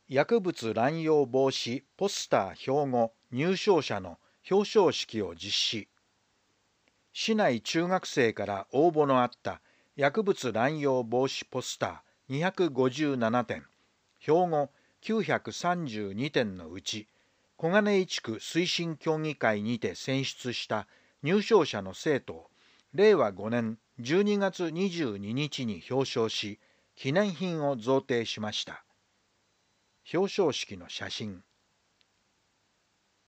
薬物乱用防止ポスター標語入賞者の表彰式を実施。市内中学生から応募のあった薬物乱用防止ポスター257点、標語932点のうち、小金井地区推進協議会にて選出した入賞者の生徒を令和5年12月22日に表彰し、記念品を贈呈しました。表彰式の写真。